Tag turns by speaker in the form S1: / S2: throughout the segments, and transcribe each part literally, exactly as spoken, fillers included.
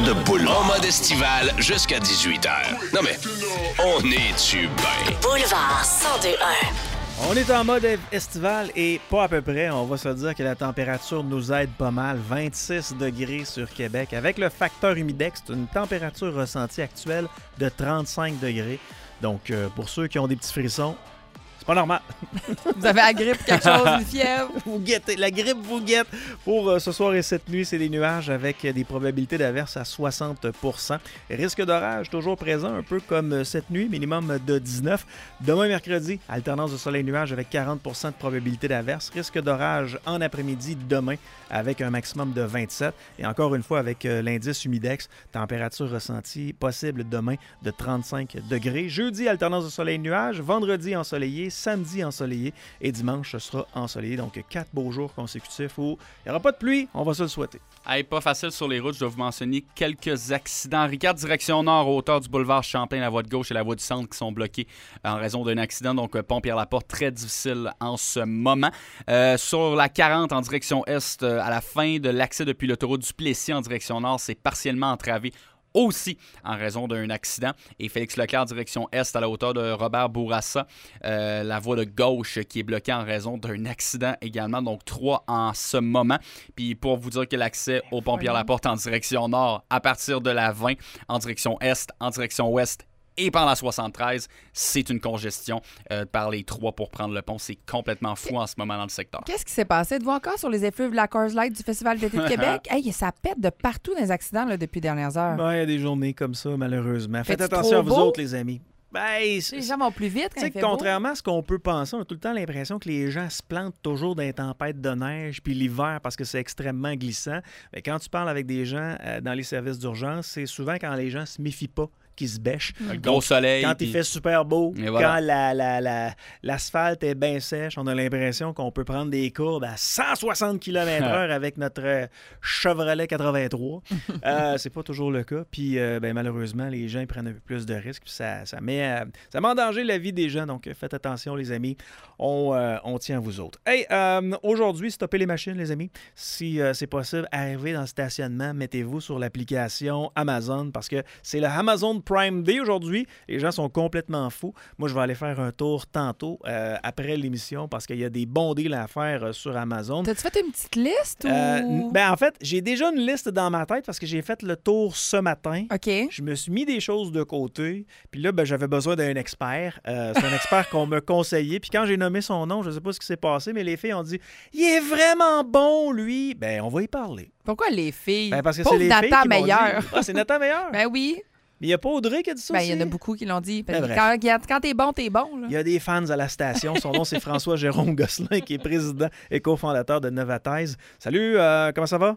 S1: de boulevard. En mode estival jusqu'à dix-huit heures. Non mais, on est-tu bien?
S2: Boulevard cent deux un.
S3: On est en mode estival et pas à peu près. On va se dire que la température nous aide pas mal. vingt-six degrés sur Québec. Avec le facteur humidex, c'est une température ressentie actuelle de trente-cinq degrés. Donc, euh, pour ceux qui ont des petits frissons, c'est pas normal.
S4: Vous avez la grippe, quelque chose, une fièvre?
S3: Vous guettez, la grippe vous guette. Pour euh, ce soir et cette nuit, c'est des nuages avec des probabilités d'averse à soixante pour cent. Risque d'orage toujours présent, un peu comme euh, cette nuit, minimum de dix-neuf. Demain, mercredi, alternance de soleil-nuage avec quarante pour cent de probabilité d'averse. Risque d'orage en après-midi demain avec un maximum de vingt-sept. Et encore une fois, avec euh, l'indice humidex, température ressentie possible demain de trente-cinq degrés. Jeudi, alternance de soleil-nuage. Vendredi, ensoleillé. Samedi, ensoleillé. Et dimanche, ce sera ensoleillé. Donc, quatre beaux jours consécutifs où il n'y aura pas de pluie. On va se le souhaiter.
S5: Hey, pas facile sur les routes. Je dois vous mentionner quelques accidents. Ricard, direction nord, à hauteur du boulevard Champlain, la voie de gauche et la voie du centre qui sont bloquées en raison d'un accident. Donc, pont Pierre-Laporte, très difficile en ce moment. Euh, sur la quarante, en direction est, euh, à la fin de l'accès depuis l'autoroute du Plessis en direction nord, c'est partiellement entravé aussi en raison d'un accident. Et Félix Leclerc, direction est, à la hauteur de Robert Bourassa, euh, la voie de gauche qui est bloquée en raison d'un accident également. Donc, trois en ce moment. Puis, pour vous dire que l'accès au pont Pierre-Laporte en direction nord, à partir de la vingt, en direction est, en direction ouest, et par la soixante-treize, c'est une congestion euh, par les trois pour prendre le pont. C'est complètement fou en ce moment dans le secteur.
S4: Qu'est-ce qui s'est passé? Êtes-vous encore sur les effluves de la Coors Light du Festival d'été de Québec? Hey, ça pète de partout dans les accidents là, depuis les dernières heures.
S3: Ben, il y a des journées comme ça, malheureusement. Faites
S4: Fait-tu
S3: attention à vous
S4: trop beau?
S3: autres, les amis. Ben,
S4: Les gens vont plus vite quand
S3: Tu
S4: il
S3: sais,
S4: fait
S3: contrairement à ce qu'on peut penser, on a tout le temps l'impression que les gens se plantent toujours dans les tempêtes de neige puis l'hiver parce que c'est extrêmement glissant. Mais quand tu parles avec des gens euh, dans les services d'urgence, c'est souvent quand les gens se méfient pas qui se bêchent.
S5: Le gros soleil.
S3: Quand
S5: puis...
S3: il fait super beau,
S5: Et voilà.
S3: quand la, la, la, l'asphalte est bien sèche, on a l'impression qu'on peut prendre des courbes à cent soixante kilomètres heure avec notre euh, Chevrolet quatre-vingt-trois. euh, c'est pas toujours le cas. Puis euh, ben, malheureusement, les gens ils prennent un peu plus de risques. Puis ça, ça, met, euh, ça met en danger la vie des gens. Donc euh, faites attention, les amis. On, euh, on tient à vous autres. Hey, euh, aujourd'hui, stoppez les machines, les amis. Si euh, c'est possible, arrivez dans le stationnement, mettez-vous sur l'application Amazon parce que c'est le Amazon Prime Day aujourd'hui. Les gens sont complètement fous. Moi, je vais aller faire un tour tantôt euh, après l'émission parce qu'il y a des bons deals à faire euh, sur Amazon.
S4: T'as-tu fait une petite liste? Ou...
S3: Euh, ben en fait, j'ai déjà une liste dans ma tête parce que j'ai fait le tour ce matin.
S4: OK.
S3: Je me suis mis des choses de côté. Puis là, ben, j'avais besoin d'un expert. Euh, c'est un expert qu'on m'a conseillé. Puis quand j'ai nommé son nom, je ne sais pas ce qui s'est passé, mais les filles ont dit « Il est vraiment bon, lui! » Ben, on va y parler.
S4: Pourquoi les filles?
S3: Ben, parce que
S4: Pauvre
S3: c'est les
S4: Nathan
S3: filles qui m'ont
S4: Meilleur.
S3: dit... Ah, c'est Nathan Meilleur?
S4: Ben oui.
S3: Mais il n'y a pas Audrey qui a dit ça
S4: Ben,
S3: aussi?
S4: il y en a beaucoup qui l'ont dit. Parce
S3: Ben,
S4: que
S3: bref.
S4: quand, quand t'es bon, t'es bon. Là.
S3: Il y a des fans à la station. Son nom, c'est François-Jérôme Gosselin, qui est président et cofondateur de Novatise. Salut, euh, comment ça va?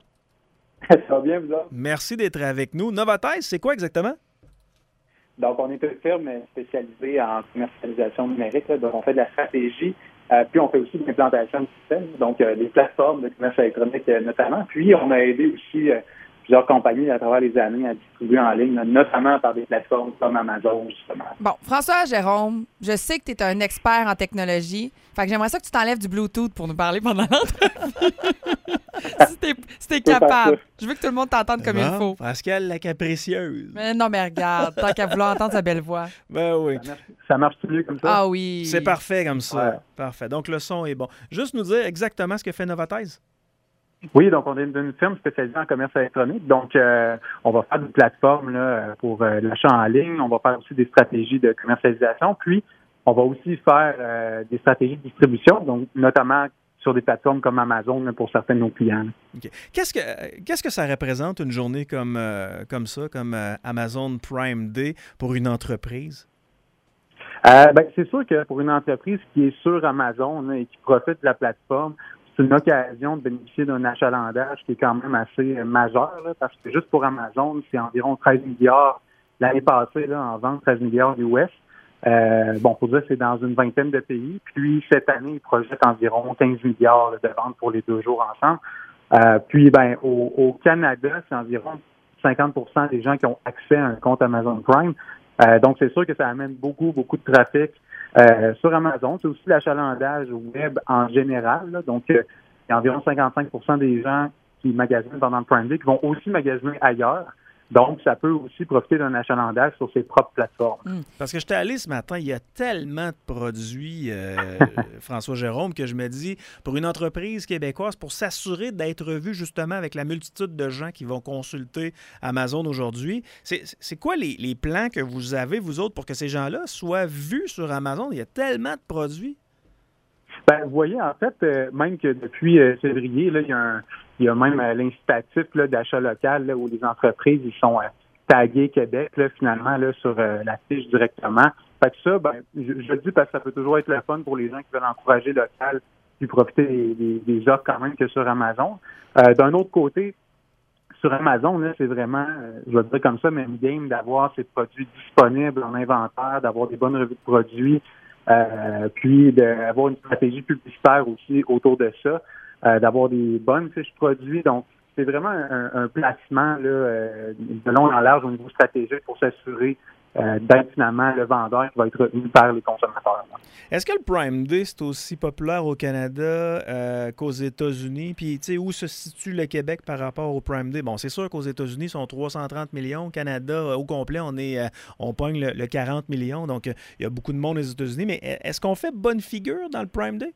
S6: Ça va bien, vous autres?
S3: Merci d'être avec nous. Novatise, c'est quoi exactement?
S6: Donc, on est une firme spécialisée en commercialisation numérique. Là. Donc, on fait de la stratégie, euh, puis on fait aussi de l'implantation de systèmes, donc euh, des plateformes de commerce électronique euh, notamment. Puis, on a aidé aussi euh, plusieurs compagnies à travers les années à distribuer en ligne, là, notamment par des plateformes comme Amazon, justement.
S4: Bon, François Jérôme, je sais que tu es un expert en technologie. Fait que j'aimerais ça que tu t'enlèves du Bluetooth pour nous parler pendant l'entrevue. si t'es, si t'es capable. Je veux que tout le monde t'entende comme
S3: bon,
S4: il faut.
S3: Pascal la capricieuse.
S4: Mais non, mais regarde, tant qu'à vouloir entendre sa belle voix.
S3: Ben oui.
S6: Ça marche, ça marche mieux comme ça?
S4: Ah oui.
S3: C'est parfait comme ça.
S6: Ouais.
S3: Parfait. Donc, le son est bon. Juste nous dire exactement ce que fait Novatise.
S6: Oui, donc on est une firme spécialisée en commerce électronique. Donc, euh, on va faire des plateformes là, pour euh, l'achat en ligne. On va faire aussi des stratégies de commercialisation. Puis, on va aussi faire euh, des stratégies de distribution, donc notamment sur des plateformes comme Amazon là, pour certains de nos clients.
S3: Okay. Qu'est-ce que qu'est-ce que ça représente une journée comme, euh, comme ça, comme euh, Amazon Prime Day pour une entreprise?
S6: Euh, ben, c'est sûr que pour une entreprise qui est sur Amazon là, et qui profite de la plateforme, c'est une occasion de bénéficier d'un achalandage qui est quand même assez euh, majeur, là, parce que juste pour Amazon, c'est environ treize milliards l'année passée là, en vente, treize milliards U S. Euh, bon, pour dire, c'est dans une vingtaine de pays. Puis cette année, ils projettent environ quinze milliards là, de ventes pour les deux jours ensemble. Euh, puis, ben, au, au Canada, c'est environ cinquante pour cent des gens qui ont accès à un compte Amazon Prime. Euh, donc, c'est sûr que ça amène beaucoup, beaucoup de trafic euh, sur Amazon. C'est aussi l'achalandage web en général. Là. Donc, euh, il y a environ cinquante-cinq pour cent des gens qui magasinent pendant le Prime Day qui vont aussi magasiner ailleurs. Donc, ça peut aussi profiter d'un achalandage sur ses propres plateformes.
S3: Mmh. Parce que j'étais allé ce matin, il y a tellement de produits, euh, François Jérôme, que je me dis, pour une entreprise québécoise, pour s'assurer d'être vue justement avec la multitude de gens qui vont consulter Amazon aujourd'hui, c'est, c'est quoi les, les plans que vous avez, vous autres, pour que ces gens-là soient vus sur Amazon? Il y a tellement de produits.
S6: Ben, vous voyez, en fait, euh, même que depuis euh, février, là, il y a un, il y a même euh, l'incitatif là, d'achat local là, où les entreprises ils sont euh, taguées Québec, là, finalement, là, sur euh, la fiche directement. Fait que ça, ben, je, je le dis parce que ça peut toujours être le fun pour les gens qui veulent encourager local puis profiter des, des, des offres quand même que sur Amazon. Euh, d'un autre côté, sur Amazon, là, c'est vraiment, euh, je vais le dire comme ça, même game d'avoir ces produits disponibles en inventaire, d'avoir des bonnes revues de produits. Euh, puis d'avoir une stratégie publicitaire aussi autour de ça, euh, d'avoir des bonnes fiches produits. Donc, c'est vraiment un, un placement là, euh, de long en large au niveau stratégique pour s'assurer euh, d'être finalement le vendeur qui va être retenu par les consommateurs. Là.
S3: Est-ce que le Prime Day, c'est aussi populaire au Canada euh, qu'aux États-Unis? Puis, tu sais, où se situe le Québec par rapport au Prime Day? Bon, c'est sûr qu'aux États-Unis, ils sont trois cent trente millions. Au Canada, euh, au complet, on est, euh, on pogne le, le quarante millions. Donc, il euh, y a beaucoup de monde aux États-Unis. Mais est-ce qu'on fait bonne figure dans le Prime Day?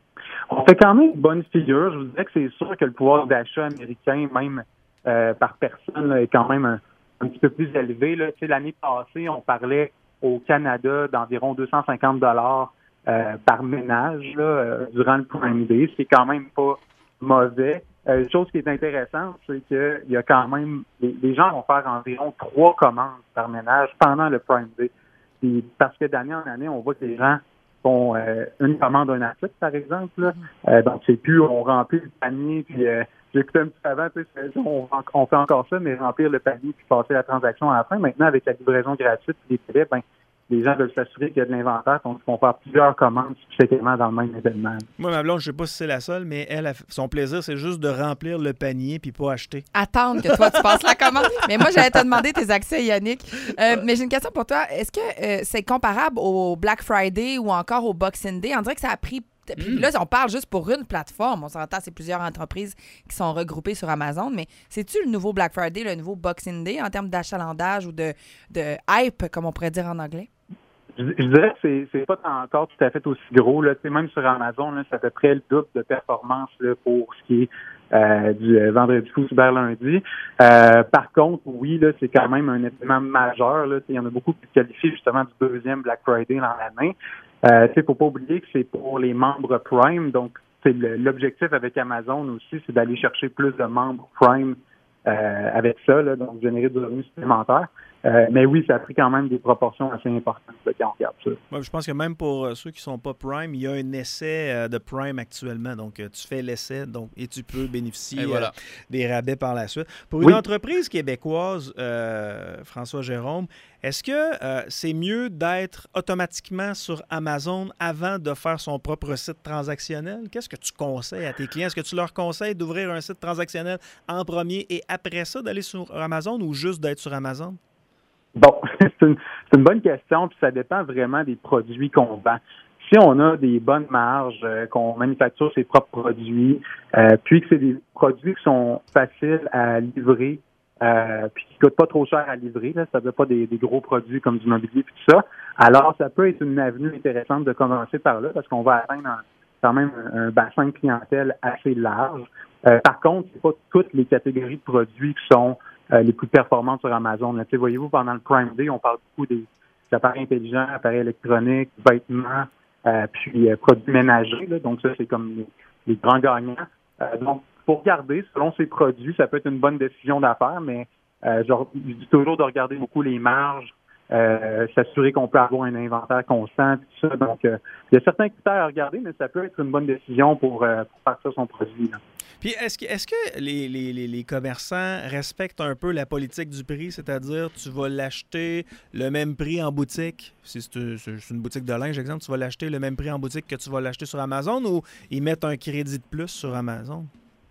S6: On fait quand même bonne figure. Je vous dirais que c'est sûr que le pouvoir d'achat américain, même euh, par personne, là, est quand même un, un petit peu plus élevé. Là. Tu sais, l'année passée, on parlait au Canada d'environ deux cent cinquante dollars euh, par ménage là, euh, durant le Prime Day. C'est quand même pas mauvais. Euh, une chose qui est intéressante, c'est qu'il y a quand même... Les, les gens vont faire environ trois commandes par ménage pendant le Prime Day. Puis, parce que d'année en année, on voit que les gens font euh, une commande d'un article, par exemple. Là. Euh, donc, c'est plus on remplit le panier, puis euh, j'écoutais un petit peu avant, tu sais, on, on fait encore ça, mais remplir le panier puis passer la transaction à la fin. Maintenant, avec la livraison gratuite et les télés, ben, les gens veulent s'assurer qu'il y a de l'inventaire, donc ils vont faire plusieurs commandes spécifiquement dans le même événement.
S3: Moi, ma blonde, je ne sais pas si c'est la seule, mais elle, son plaisir, c'est juste de remplir le panier puis pas acheter.
S4: Attendre que toi, tu passes la commande. Mais moi, j'allais te demander tes accès, Yannick. Euh, mais j'ai une question pour toi. Est-ce que euh, c'est comparable au Black Friday ou encore au Boxing Day? On dirait que ça a pris... Puis là, on parle juste pour une plateforme. On s'entend, c'est plusieurs entreprises qui sont regroupées sur Amazon. Mais c'est-tu le nouveau Black Friday, le nouveau Boxing Day en termes d'achalandage ou de, de hype, comme on pourrait dire en anglais?
S6: Je, je dirais que c'est, c'est pas encore tout à fait aussi gros. Là. Même sur Amazon, là, c'est à peu près le double de performance là, pour ce qui est euh, du euh, vendredi fou, cyber lundi. Euh, par contre, oui, là, c'est quand même un événement majeur. Là. Il y en a beaucoup qui qualifient justement du deuxième Black Friday dans l'année. Euh, il ne faut pas oublier que c'est pour les membres Prime. Donc, c'est le, l'objectif avec Amazon aussi, c'est d'aller chercher plus de membres Prime euh, avec ça, là, donc générer du revenu supplémentaire. Euh, mais oui, ça a pris quand même des proportions assez importantes là, quand on regarde ça.
S3: Ouais, je pense que même pour euh, ceux qui ne sont pas Prime, il y a un essai euh, de Prime actuellement. Donc, euh, tu fais l'essai donc, et tu peux bénéficier
S5: voilà.
S3: euh, des rabais par la suite. Pour une
S6: oui.
S3: entreprise québécoise, euh, François Jérôme, est-ce que euh, c'est mieux d'être automatiquement sur Amazon avant de faire son propre site transactionnel? Qu'est-ce que tu conseilles à tes clients? Est-ce que tu leur conseilles d'ouvrir un site transactionnel en premier et après ça d'aller sur Amazon ou juste d'être sur Amazon?
S6: Bon, c'est une, c'est une bonne question, puis ça dépend vraiment des produits qu'on vend. Si on a des bonnes marges, euh, qu'on manufacture ses propres produits, euh, puis que c'est des produits qui sont faciles à livrer, euh, puis qui coûtent pas trop cher à livrer, là, ça veut pas des, des gros produits comme du mobilier puis tout ça, alors ça peut être une avenue intéressante de commencer par là, parce qu'on va atteindre un, quand même un, un bassin de clientèle assez large. Euh, par contre, c'est pas toutes les catégories de produits qui sont Euh, les plus performantes sur Amazon. Là, voyez-vous, pendant le Prime Day, on parle beaucoup des, des appareils intelligents, appareils électroniques, vêtements, euh, puis euh, produits ménagers. Là, donc ça, c'est comme les, les grands gagnants. Euh, donc, pour regarder, selon ces produits, ça peut être une bonne décision d'affaires, mais euh, genre, je dis toujours de regarder beaucoup les marges, euh, s'assurer qu'on peut avoir un inventaire constant, tout ça. Donc, euh, il y a certains critères à regarder, mais ça peut être une bonne décision pour, euh, pour partir son produit. Là.
S3: Puis est-ce que, est-ce que les, les, les, les commerçants respectent un peu la politique du prix, c'est-à-dire tu vas l'acheter le même prix en boutique, si c'est, c'est une boutique de linge, exemple, tu vas l'acheter le même prix en boutique que tu vas l'acheter sur Amazon ou ils mettent un crédit de plus sur Amazon?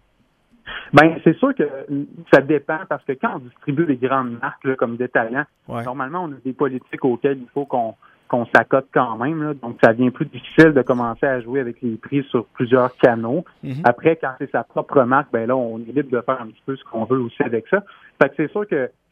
S6: Bien, c'est sûr que ça dépend parce que quand on distribue des grandes marques là, comme détaillants,
S3: ouais.
S6: Normalement, on a des politiques auxquelles il faut qu'on qu'on s'accote quand même. Là. Donc, ça devient plus difficile de commencer à jouer avec les prix sur plusieurs canaux. Mm-hmm. Après, quand c'est sa propre marque, ben là, on est libre de faire un petit peu ce qu'on veut aussi avec ça. Fait que c'est sûr que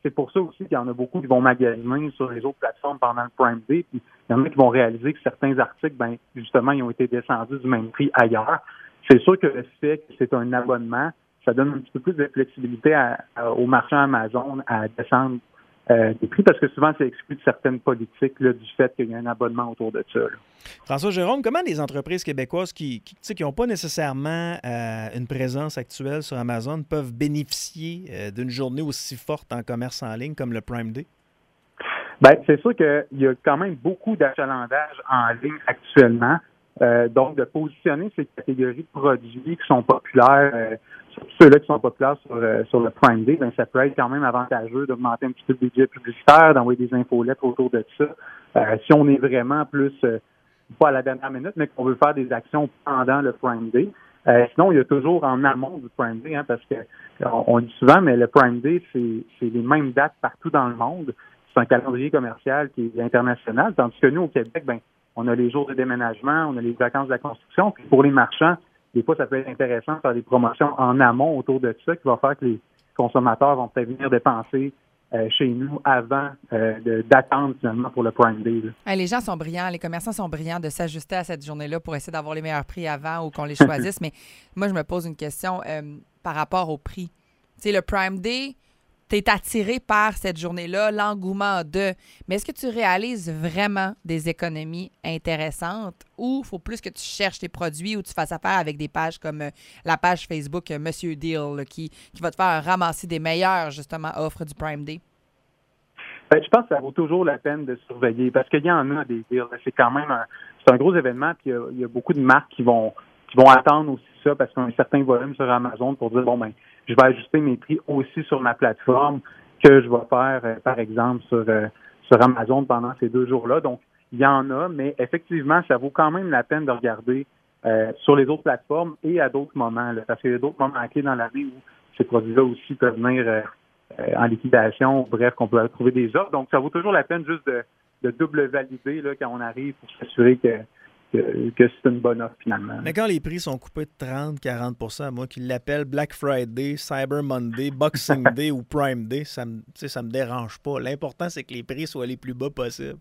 S6: c'est pour ça aussi qu'il y en a beaucoup qui vont magasiner sur les autres plateformes pendant le Prime Day. Puis il y en a qui vont réaliser que certains articles, ben justement, ils ont été descendus du même prix ailleurs. C'est sûr que le fait que c'est un abonnement, ça donne un petit peu plus de flexibilité à, à, aux marchands Amazon à descendre euh, des prix parce que souvent, c'est exclu de certaines politiques là, du fait qu'il y a un abonnement autour de ça. Là.
S3: François Jérôme, comment des entreprises québécoises qui qui qui n'ont pas nécessairement euh, une présence actuelle sur Amazon peuvent bénéficier euh, d'une journée aussi forte en commerce en ligne comme le Prime Day?
S6: Bien, c'est sûr qu'il y a quand même beaucoup d'achalandage en ligne actuellement. Euh, donc, de positionner ces catégories de produits qui sont populaires, euh, surtout ceux-là qui sont populaires sur, euh, sur le Prime Day, ben, ça peut être quand même avantageux d'augmenter un petit peu le budget publicitaire, d'envoyer des infolettes autour de ça. Euh, si on est vraiment plus, euh, pas à la dernière minute, mais qu'on veut faire des actions pendant le Prime Day. Euh, sinon, il y a toujours en amont du Prime Day, hein, parce que on, on dit souvent, mais le Prime Day, c'est, c'est les mêmes dates partout dans le monde. C'est un calendrier commercial qui est international, tandis que nous, au Québec, ben on a les jours de déménagement, on a les vacances de la construction. Puis pour les marchands, des fois, ça peut être intéressant de faire des promotions en amont autour de ça qui va faire que les consommateurs vont peut-être venir dépenser euh, chez nous avant euh, de, d'attendre finalement pour le Prime Day.
S4: Hey, les gens sont brillants, les commerçants sont brillants de s'ajuster à cette journée-là pour essayer d'avoir les meilleurs prix avant ou qu'on les choisisse. Mais moi, je me pose une question euh, par rapport au prix. Tu sais, le Prime Day, tu es attiré par cette journée-là, l'engouement de. Mais est-ce que tu réalises vraiment des économies intéressantes ou il faut plus que tu cherches tes produits ou tu fasses affaire avec des pages comme euh, la page Facebook euh, Monsieur Deal là, qui, qui va te faire ramasser des meilleures, justement, offres du Prime Day?
S6: Ben, je pense que ça vaut toujours la peine de surveiller parce qu'il y en a des deals. C'est quand même un, c'est un gros événement puis il y a, il y a beaucoup de marques qui vont, qui vont attendre aussi ça parce qu'ils ont un certain volume sur Amazon pour dire, bon, ben je vais ajuster mes prix aussi sur ma plateforme que je vais faire, euh, par exemple, sur, euh, sur Amazon pendant ces deux jours-là. Donc, il y en a, mais effectivement, ça vaut quand même la peine de regarder euh, sur les autres plateformes et à d'autres moments, là, parce qu'il y a d'autres moments clés dans l'année où ces produits-là aussi peuvent venir euh, euh, en liquidation, bref, qu'on peut trouver des offres. Donc, ça vaut toujours la peine juste de, de double valider là, quand on arrive pour s'assurer que Que, que c'est une bonne offre finalement.
S3: Mais quand les prix sont coupés de trente à quarante pour cent, moi qui l'appelle Black Friday, Cyber Monday, Boxing Day ou Prime Day, ça me, ça me dérange pas. L'important, c'est que les prix soient les plus bas possibles.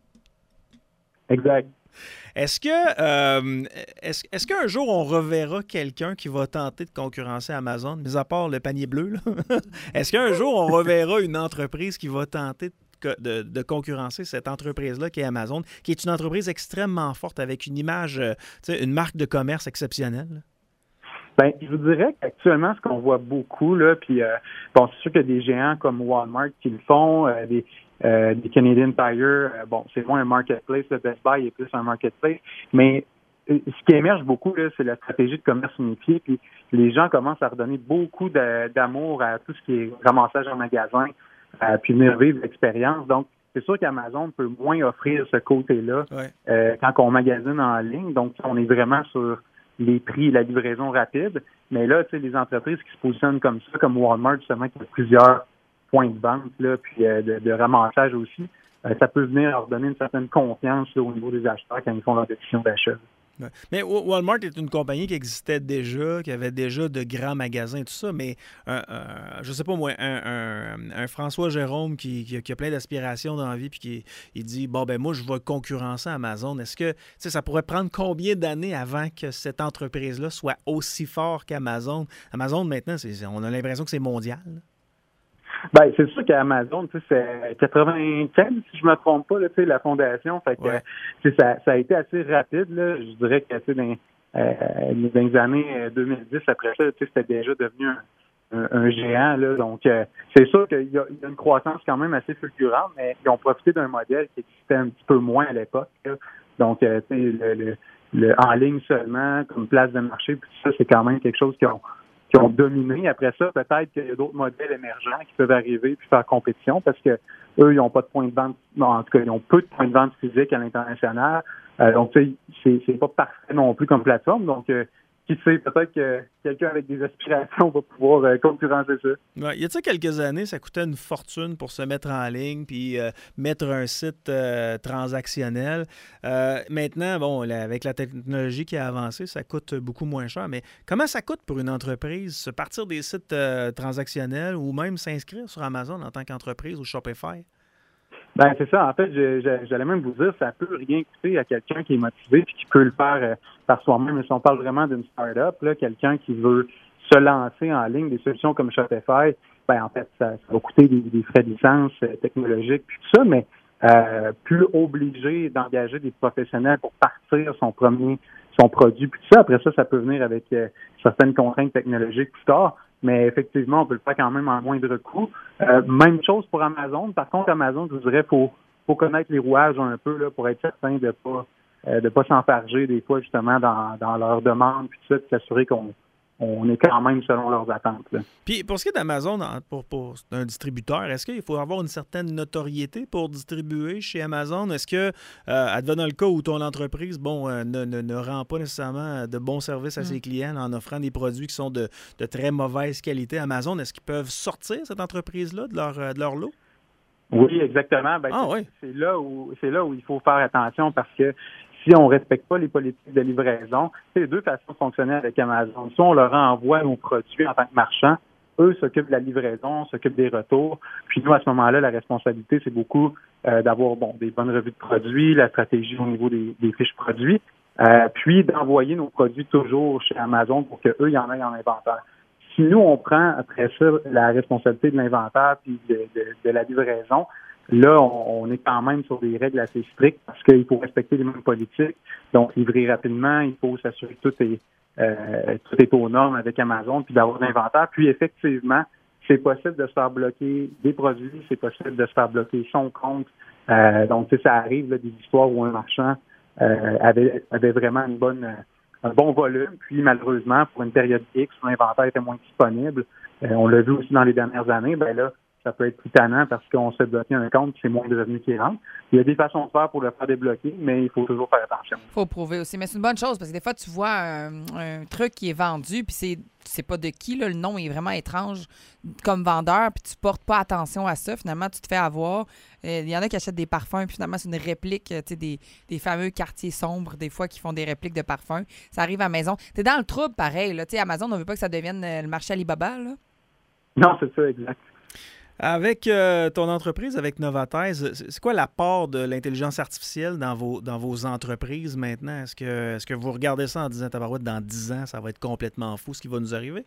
S6: Exact.
S3: Est-ce que euh, est-ce, est-ce qu'un jour on reverra quelqu'un qui va tenter de concurrencer Amazon, mis à part le panier bleu, là? Est-ce qu'un jour on reverra une entreprise qui va tenter de De, de concurrencer cette entreprise-là qui est Amazon, qui est une entreprise extrêmement forte avec une image, euh, une marque de commerce exceptionnelle?
S6: Bien, je vous dirais qu'actuellement, ce qu'on voit beaucoup, là, puis euh, bon, c'est sûr qu'il y a des géants comme Walmart qui le font, euh, des, euh, des Canadian Tire, euh, bon, c'est moins un marketplace, le Best Buy est plus un marketplace, mais euh, ce qui émerge beaucoup, là, c'est la stratégie de commerce unifié, puis les gens commencent à redonner beaucoup de, d'amour à tout ce qui est ramassage en magasin, Euh, puis venir vivre l'expérience. Donc, c'est sûr qu'Amazon peut moins offrir ce côté-là
S3: ouais.
S6: euh, quand on magasine en ligne. Donc, on est vraiment sur les prix et la livraison rapide. Mais là, tu sais, les entreprises qui se positionnent comme ça, comme Walmart, justement, qui a plusieurs points de vente, là, puis euh, de, de ramassage aussi, euh, ça peut venir leur donner une certaine confiance là, au niveau des acheteurs quand ils font leur décision d'achat.
S3: Ouais. Mais Walmart est une compagnie qui existait déjà, qui avait déjà de grands magasins et tout ça, mais euh, euh, je sais pas moi, un, un, un François Jérôme qui, qui, qui a plein d'aspirations dans la vie puis qui il dit bon ben moi je vais concurrencer Amazon. Est-ce que ça pourrait prendre combien d'années avant que cette entreprise-là soit aussi forte qu'Amazon? Amazon maintenant, c'est, on a l'impression que c'est mondial.
S6: Ben, c'est sûr qu'Amazon, tu sais, c'est quatre-vingt-quinze, si je me trompe pas, là, tu sais, la fondation. Fait que,
S3: ouais.
S6: tu sais, ça, ça a été assez rapide, là. Je dirais que, tu sais, dans, euh, dans les années deux mille dix, après ça, tu sais, c'était déjà devenu un, un, un géant, là. Donc, euh, c'est sûr qu'il y a, il y a une croissance quand même assez fulgurante, mais ils ont profité d'un modèle qui existait un petit peu moins à l'époque, là. Donc, euh, tu sais, le, le, le, en ligne seulement, comme place de marché, puis ça, c'est quand même quelque chose qui ont qui ont dominé. Après ça, peut-être qu'il y a d'autres modèles émergents qui peuvent arriver puis faire compétition parce que eux, ils n'ont pas de points de vente, non, en tout cas, ils ont peu de points de vente physiques à l'international. Euh, donc, tu sais, c'est, c'est pas parfait non plus comme plateforme. Donc, euh, qui sait, peut-être que quelqu'un avec des aspirations va pouvoir euh, concurrencer ça.
S3: Ouais. Il y a quelques années, ça coûtait une fortune pour se mettre en ligne puis euh, mettre un site euh, transactionnel. Euh, maintenant, bon, là, avec la technologie qui a avancé, ça coûte beaucoup moins cher. Mais comment ça coûte pour une entreprise se partir des sites euh, transactionnels ou même s'inscrire sur Amazon en tant qu'entreprise ou Shopify?
S6: Ben c'est ça. En fait, je, je, j'allais même vous dire, ça peut rien coûter à quelqu'un qui est motivé et qui peut le faire euh, par soi-même. Mais si on parle vraiment d'une start-up, là, quelqu'un qui veut se lancer en ligne, des solutions comme Shopify, ben en fait, ça, ça va coûter des, des frais de licence euh, technologiques puis tout ça, mais euh, plus obligé d'engager des professionnels pour partir son premier son produit puis tout ça. Après ça, ça peut venir avec euh, certaines contraintes technologiques plus tard. Mais effectivement, on peut le faire quand même en moindre coût. Euh, même chose pour Amazon. Par contre, Amazon, je vous dirais, faut faut connaître les rouages un peu là pour être certain de pas euh, de pas s'enfarger des fois justement dans dans leurs demandes puis tout ça, puis s'assurer qu'on on est quand même selon leurs attentes. Là.
S3: Puis pour ce qui est d'Amazon, pour, pour un distributeur, est-ce qu'il faut avoir une certaine notoriété pour distribuer chez Amazon? Est-ce que, euh, advenant le cas où ton entreprise bon, euh, ne, ne, ne rend pas nécessairement de bons services à mm. ses clients en offrant des produits qui sont de, de très mauvaise qualité, Amazon, est-ce qu'ils peuvent sortir cette entreprise-là de leur, de leur lot?
S6: Oui, exactement. Ben,
S3: ah,
S6: c'est,
S3: oui.
S6: c'est là où c'est là où il faut faire attention parce que si on ne respecte pas les politiques de livraison, c'est les deux façons de fonctionner avec Amazon. Si on leur envoie nos produits en tant que marchands, eux s'occupent de la livraison, s'occupent des retours. Puis nous, à ce moment-là, la responsabilité, c'est beaucoup euh, d'avoir bon des bonnes revues de produits, la stratégie au niveau des, des fiches produits, euh, puis d'envoyer nos produits toujours chez Amazon pour qu'eux, y en aient en inventaire. Si nous, on prend après ça la responsabilité de l'inventaire puis de, de, de la livraison, là, on, on est quand même sur des règles assez strictes parce qu'il faut respecter les mêmes politiques. Donc, livrer rapidement, il faut s'assurer que tout est, euh, tout est aux normes avec Amazon, puis d'avoir de l'inventaire. Puis, effectivement, c'est possible de se faire bloquer des produits, c'est possible de se faire bloquer son compte. Euh, donc, tu sais, ça arrive, là, des histoires où un marchand euh, avait, avait vraiment une bonne, un bon volume, puis malheureusement, pour une période X, où l'inventaire était moins disponible, euh, on l'a vu aussi dans les dernières années, ben là, ça peut être plus tannant parce qu'on se bloque un compte et c'est moins de revenus qui rentrent. Il y a des façons de faire pour le faire débloquer, mais il faut toujours faire attention.
S4: Il faut prouver aussi. Mais c'est une bonne chose parce que des fois, tu vois un, un truc qui est vendu puis c'est, c'est pas de qui, là, le nom est vraiment étrange comme vendeur puis tu portes pas attention à ça. Finalement, tu te fais avoir. Il y en a qui achètent des parfums puis finalement, c'est une réplique, tu sais, des, des fameux quartiers sombres, des fois, qui font des répliques de parfums. Ça arrive à la maison. Tu es dans le trouble, pareil. Là. Tu sais, Amazon, on veut pas que ça devienne le marché Alibaba. Là.
S6: Non, c'est ça, exact.
S3: Avec euh, ton entreprise, avec Novataise, c'est quoi l'apport de l'intelligence artificielle dans vos, dans vos entreprises maintenant? Est-ce que, est-ce que vous regardez ça en disant, tabarouette, dans dix ans, ça va être complètement fou ce qui va nous arriver?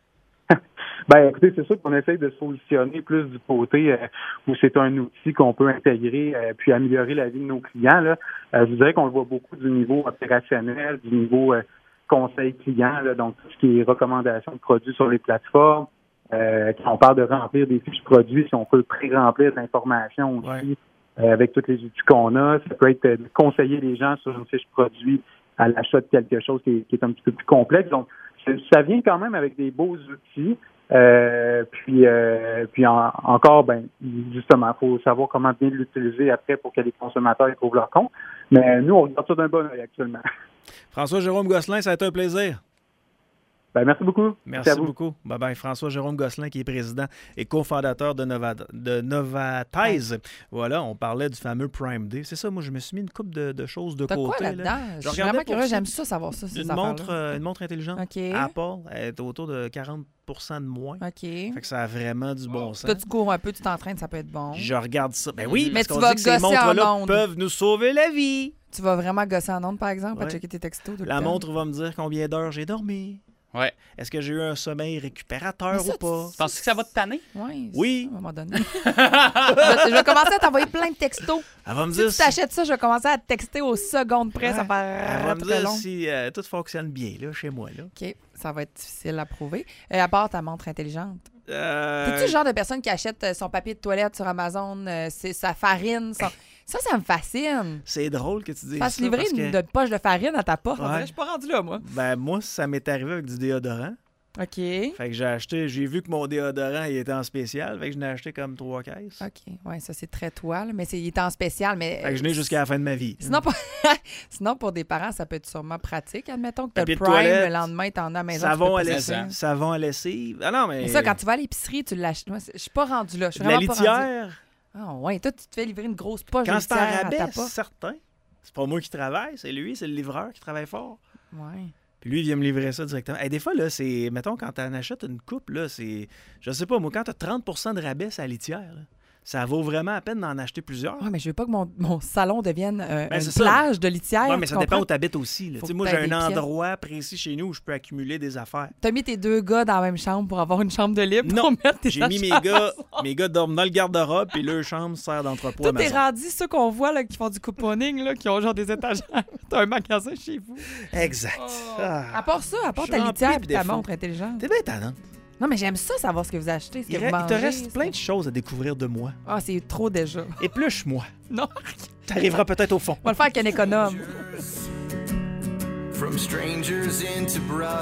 S6: Ben, écoutez, c'est sûr qu'on essaye de se positionner plus du côté euh, où c'est un outil qu'on peut intégrer euh, puis améliorer la vie de nos clients. Là. Euh, je dirais qu'on le voit beaucoup du niveau opérationnel, du niveau euh, conseil client, là, donc tout ce qui est recommandation de produits sur les plateformes. Euh, quand on parle de remplir des fiches produits, si on peut pré-remplir de l'information aussi ouais. euh, avec tous les outils qu'on a, ça peut être de conseiller les gens sur une fiche produit à l'achat de quelque chose qui est, qui est un petit peu plus complexe. Donc, ça vient quand même avec des beaux outils. Euh, puis, euh, puis en, encore, ben, justement, il faut savoir comment bien l'utiliser après pour que les consommateurs y trouvent leur compte. Mais nous, on regarde ça d'un bon œil actuellement.
S3: François-Jérôme Gosselin, ça a été un plaisir.
S6: Ben, merci beaucoup.
S3: Merci, merci beaucoup. Bye bye. François-Jérôme Gosselin, qui est président et cofondateur de, Nova, de Novataise. Voilà, on parlait du fameux Prime Day. C'est ça, moi, je me suis mis une couple de, de choses de
S4: T'as
S3: côté.
S4: Quoi là-dedans?
S3: Là.
S4: Je, je suis vraiment curieux, j'aime ça, savoir ça.
S3: Une montre, euh, une montre intelligente.
S4: Okay.
S3: Apple est autour de quarante pour cent de moins.
S4: OK.
S3: Fait que ça a vraiment du bon sens.
S4: Toi, tu cours un peu, tu t'entraînes, ça peut être bon.
S3: Je regarde ça. Ben oui,
S4: mais
S3: parce
S4: tu
S3: qu'on dit que ces montres-là
S4: en
S3: peuvent nous sauver la vie.
S4: Tu vas vraiment gosser en ondes, par exemple, ouais. à checker tes textos tout le
S3: La
S4: temps.
S3: montre va me dire combien d'heures j'ai dormi.
S5: Ouais.
S3: Est-ce que j'ai eu un sommeil récupérateur ça, ou pas?
S5: Tu penses que ça va te tanner?
S4: Oui.
S3: Oui.
S4: À un moment donné. je, vais, je vais commencer à t'envoyer plein de textos.
S3: Elle va me
S4: si
S3: dire
S4: tu t'achètes ça, je vais commencer à te texter aux secondes près. Ouais. Ça va faire
S3: Elle va me dire
S4: long.
S3: si euh, tout fonctionne bien là, chez moi. Là.
S4: OK. Ça va être difficile à prouver. Et à part ta montre intelligente.
S3: Euh...
S4: T'es-tu le genre de personne qui achète son papier de toilette sur Amazon, euh, c'est, sa farine, son... Ça, ça me fascine.
S3: C'est drôle que tu dises ça.
S4: Fasse livrer
S3: parce
S4: une
S3: que...
S4: poche de farine à ta porte.
S3: Ouais.
S4: Je suis pas rendu là, moi.
S3: Ben, moi, ça m'est arrivé avec du déodorant.
S4: OK.
S3: Fait que j'ai acheté, j'ai vu que mon déodorant il était en spécial, fait que j'en ai acheté comme trois caisses.
S4: OK. Oui, ça, c'est très toi, là, mais c'est, il est en spécial. Mais,
S3: Fait que je n'ai jusqu'à la fin de ma vie.
S4: Sinon pour... Sinon, pour des parents, ça peut être sûrement pratique. Admettons que tu as
S3: Papier
S4: le
S3: de
S4: Prime,
S3: toilette,
S4: le lendemain, tu en as à la maison.
S3: Savon
S4: tu
S3: à
S4: peux pas
S3: lessive.
S4: sortir.
S3: Savon à lessive. Ah non, mais.
S4: Mais ça, quand tu vas à l'épicerie, tu l'achètes. Moi, je suis pas rendue là. Je suis
S3: la
S4: vraiment pas rendue.
S3: litière,
S4: Ah ouais, toi, tu te fais livrer une grosse poche
S3: quand
S4: de
S3: c'est en
S4: litière à
S3: rabais,
S4: ta
S3: c'est
S4: porte.
S3: certain. C'est pas moi qui travaille, c'est lui, c'est le livreur qui travaille fort.
S4: Ouais.
S3: Puis lui, il vient me livrer ça directement. Hey, des fois, là, c'est. Mettons, quand t'en achètes une coupe, là, c'est. Je sais pas, moi, quand t'as trente pour cent de rabais, c'est à la litière, là, ça vaut vraiment la peine d'en acheter plusieurs.
S4: Ouais, mais je veux pas que mon, mon salon devienne euh,
S3: Ben,
S4: une
S3: c'est ça.
S4: plage de litière.
S3: Ouais, mais ça
S4: tu
S3: dépend
S4: comprends?
S3: où t'habites aussi. là.
S4: Faut
S3: Tu sais,
S4: que
S3: moi,
S4: t'aies
S3: j'ai
S4: des
S3: un
S4: pièces.
S3: endroit précis chez nous où je peux accumuler des affaires.
S4: T'as mis tes deux gars dans la même chambre pour avoir une chambre de libre
S3: Non,
S4: pour mettre tes
S3: j'ai mis mes
S4: achats.
S3: gars, mes gars dorment dans le garde-robe, puis leur chambre sert d'entrepôt à
S4: Toi, t'es
S3: maison.
S4: rendu ceux qu'on voit là, qui font du couponing, là, qui ont genre des étagères. T'as un magasin chez vous.
S3: Exact. Ah.
S4: À part ça, à part
S3: Je
S4: ta
S3: suis
S4: litière
S3: rempli
S4: et
S3: de
S4: ta
S3: défauts.
S4: montre intelligente.
S3: T'es bien étonnant.
S4: Non, mais j'aime ça, savoir ce que vous achetez, ce que
S3: Il,
S4: vous
S3: re- il
S4: mangez.
S3: te reste
S4: ce
S3: plein
S4: que-
S3: de choses à découvrir de moi.
S4: Ah, c'est trop déjà.
S3: Épluche-moi.
S4: Non,
S3: T'arriveras peut-être au fond.
S4: on va le faire avec un économe.
S7: From strangers into brothers.